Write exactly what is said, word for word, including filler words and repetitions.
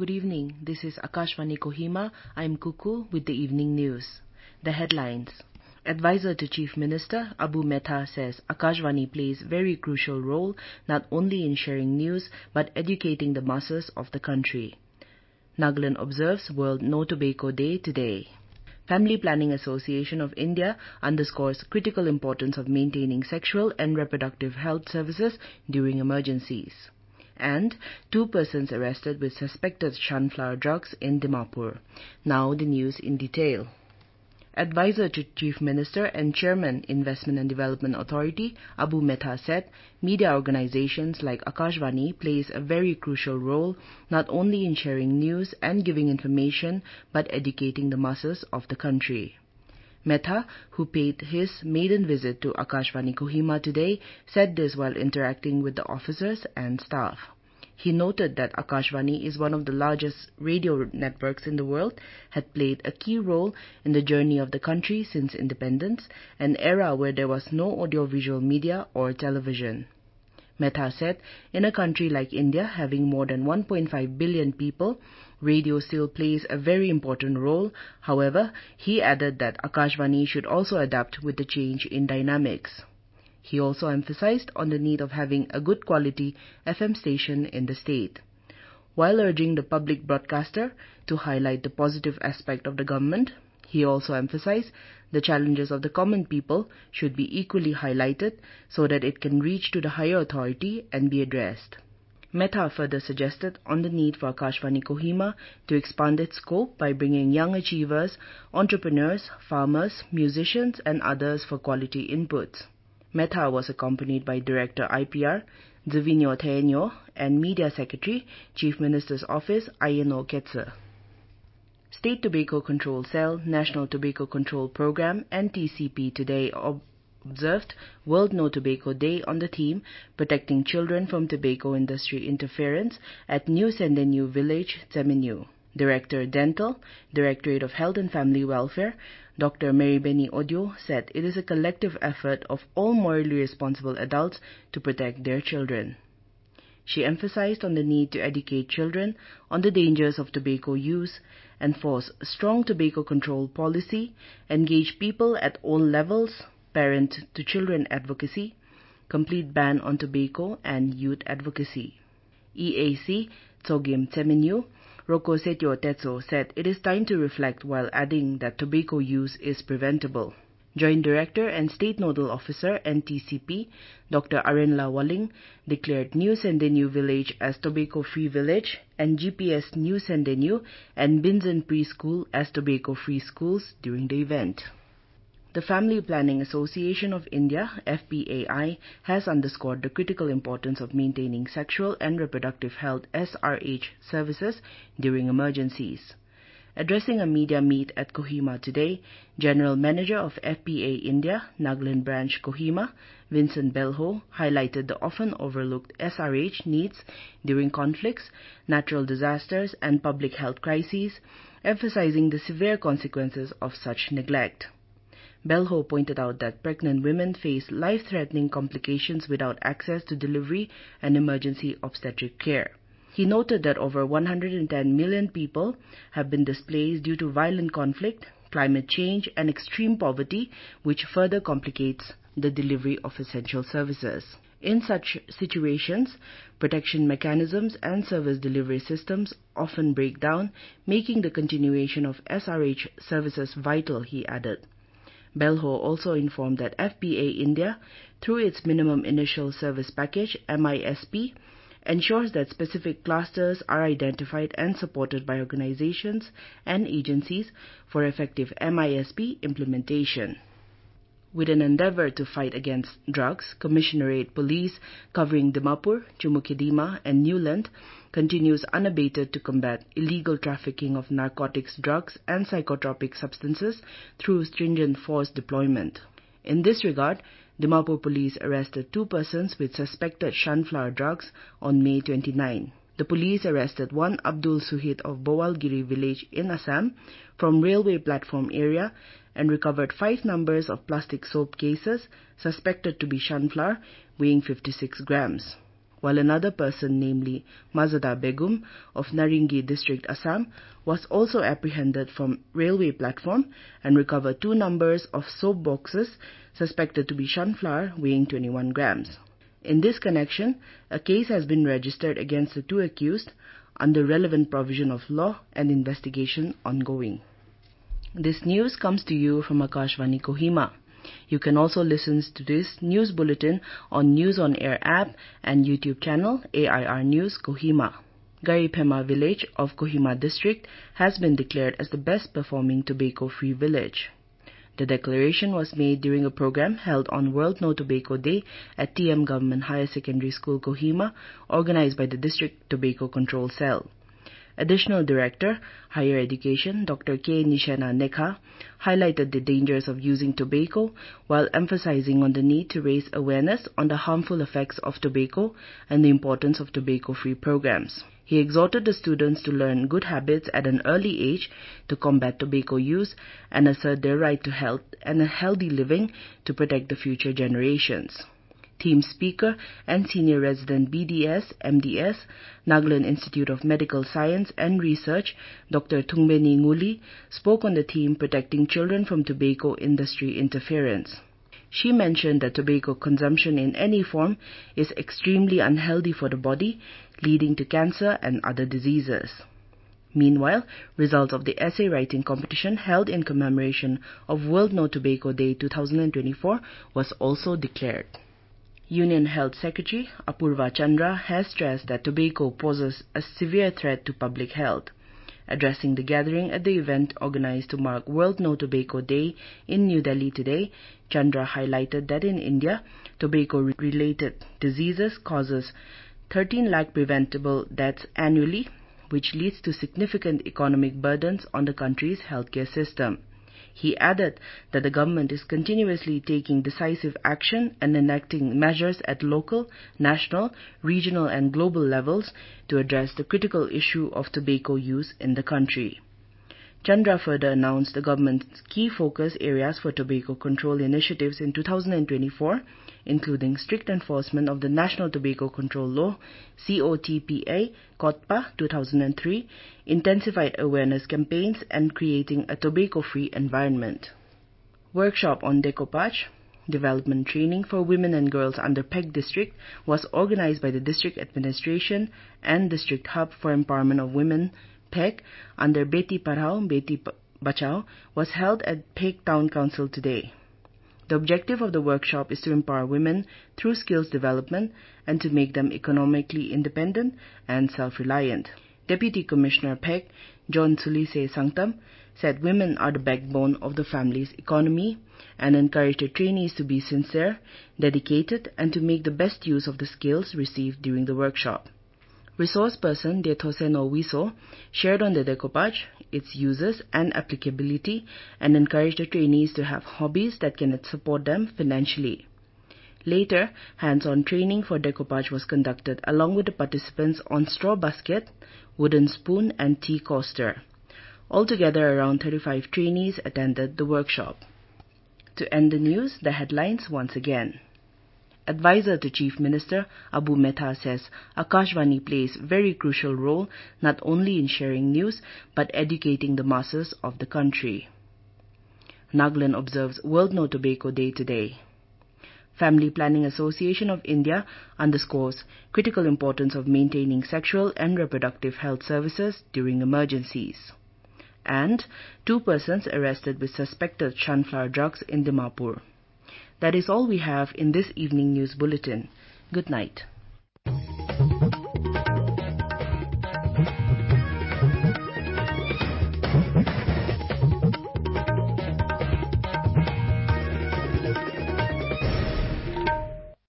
Good evening. This is Akashvani Kohima. I'm Kuku with the evening news. The headlines. Advisor to Chief Minister Abu Mehta says Akashvani plays very crucial role not only in sharing news but educating the masses of the country. Nagaland observes World No Tobacco Day today. Family Planning Association of India underscores critical importance of maintaining sexual and reproductive health services during emergencies. And two persons arrested with suspected sunflower drugs in Dimapur. Now the news in detail. Advisor to Chief Minister and Chairman Investment and Development Authority Abu Mehta said media organizations like Akashvani plays a very crucial role not only in sharing news and giving information but educating the masses of the country. Mehta, who paid his maiden visit to Akashvani Kohima today, said this while interacting with the officers and staff. He noted that Akashvani is one of the largest radio networks in the world, had played a key role in the journey of the country since independence, an era where there was no audiovisual media or television. Mehta said, in a country like India having more than one point five billion people, radio still plays a very important role. However, he added that Akashvani should also adapt with the change in dynamics. He also emphasized on the need of having a good quality F M station in the state. While urging the public broadcaster to highlight the positive aspect of the government, he also emphasized the challenges of the common people should be equally highlighted so that it can reach to the higher authority and be addressed. Mehta further suggested on the need for Akashvani Kohima to expand its scope by bringing young achievers, entrepreneurs, farmers, musicians and others for quality inputs. Mehta was accompanied by Director I P R, Zivinho Theño, and Media Secretary, Chief Minister's Office, Ayano Ketzer. State Tobacco Control Cell, National Tobacco Control Program, and T C P today ob- observed World No Tobacco Day on the theme Protecting Children from Tobacco Industry Interference at New Sendenyu Village, Temenu. Director Dental, Directorate of Health and Family Welfare, Doctor Maribeni Odio said it is a collective effort of all morally responsible adults to protect their children. She emphasized on the need to educate children on the dangers of tobacco use, enforce strong tobacco control policy, engage people at all levels, parent-to-children advocacy, complete ban on tobacco and youth advocacy. E A C Tsogim Temenu Roko Setio Tetso said it is time to reflect while adding that tobacco use is preventable. Joint Director and State Nodal Officer N T C P, Doctor Arenla Walling, declared New Sendenyu Village as Tobacco-Free Village and G P S New Sendenyu and Binzen Preschool as Tobacco-Free Schools during the event. The Family Planning Association of India, F P A I, has underscored the critical importance of maintaining sexual and reproductive health S R H services during emergencies. Addressing a media meet at Kohima today, General Manager of F P A India, Nagaland Branch Kohima, Vincent Belho, highlighted the often overlooked S R H needs during conflicts, natural disasters and public health crises, emphasizing the severe consequences of such neglect. Belho pointed out that pregnant women face life-threatening complications without access to delivery and emergency obstetric care. He noted that over one hundred ten million people have been displaced due to violent conflict, climate change and extreme poverty, which further complicates the delivery of essential services. In such situations, protection mechanisms and service delivery systems often break down, making the continuation of S R H services vital, he added. Belho also informed that F P A India, through its Minimum Initial Service Package M I S P, ensures that specific clusters are identified and supported by organizations and agencies for effective M I S P implementation. With an endeavor to fight against drugs, Commissionerate Police covering Dimapur, Chumukidima and Newland continues unabated to combat illegal trafficking of narcotics, drugs and psychotropic substances through stringent force deployment. In this regard, Dimapur Police arrested two persons with suspected sunflower drugs on May twenty-ninth. The police arrested one Abdul Suhid of Bowalgiri village in Assam from railway platform area and recovered five numbers of plastic soap cases suspected to be sunflower weighing fifty-six grams. while another person, namely Mazada Begum of Naringi district, Assam, was also apprehended from railway platform and recovered two numbers of soap boxes suspected to be sunflower weighing twenty-one grams. In this connection, a case has been registered against the two accused under relevant provision of law and investigation ongoing. This news comes to you from Akashvani Kohima. You can also listen to this news bulletin on News on Air app and YouTube channel A I R News Kohima. Garipema village of Kohima district has been declared as the best performing tobacco-free village. The declaration was made during a program held on World No Tobacco Day at T M Government Higher Secondary School Kohima, organized by the District Tobacco Control Cell. Additional Director, Higher Education, Doctor K. Nishana Nekha, highlighted the dangers of using tobacco while emphasizing on the need to raise awareness on the harmful effects of tobacco and the importance of tobacco-free programs. He exhorted the students to learn good habits at an early age to combat tobacco use and assert their right to health and a healthy living to protect the future generations. Theme speaker and senior resident B D S, M D S, Nagaland Institute of Medical Science and Research, Doctor Thungbeni Nguli, spoke on the theme Protecting Children from Tobacco Industry Interference. She mentioned that tobacco consumption in any form is extremely unhealthy for the body, leading to cancer and other diseases. Meanwhile, results of the essay writing competition held in commemoration of World No Tobacco Day twenty twenty-four was also declared. Union Health Secretary Apurva Chandra has stressed that tobacco poses a severe threat to public health. Addressing the gathering at the event organized to mark World No Tobacco Day in New Delhi today, Chandra highlighted that in India, tobacco-related diseases causes thirteen lakh preventable deaths annually, which leads to significant economic burdens on the country's healthcare system. He added that the government is continuously taking decisive action and enacting measures at local, national, regional and global levels to address the critical issue of tobacco use in the country. Chandra further announced the government's key focus areas for tobacco control initiatives in two thousand twenty-four, including strict enforcement of the National Tobacco Control Law, C O T P A, COTPA two thousand three, intensified awareness campaigns and creating a tobacco-free environment. Workshop on decoupage, development training for women and girls under P E G district was organized by the district administration and District Hub for Empowerment of Women, P E G, under Beti Padhao, Beti Bachao, was held at P E G Town Council today. The objective of the workshop is to empower women through skills development and to make them economically independent and self-reliant. Deputy Commissioner P E G, John Sulise Sangtam, said women are the backbone of the family's economy and encouraged the trainees to be sincere, dedicated and to make the best use of the skills received during the workshop. Resource person Dethoseno Wiso shared on the decoupage, its uses and applicability, and encouraged the trainees to have hobbies that can support them financially. Later, hands-on training for decoupage was conducted along with the participants on straw basket, wooden spoon and tea coaster. Altogether, around thirty-five trainees attended the workshop. To end the news, the headlines once again. Advisor to Chief Minister Abu Mehta says Akashvani plays very crucial role not only in sharing news but educating the masses of the country. Nagaland observes World No Tobacco Day today. Family Planning Association of India underscores critical importance of maintaining sexual and reproductive health services during emergencies. And two persons arrested with suspected sunflower drugs in Dimapur. That is all we have in this evening news bulletin. Good night.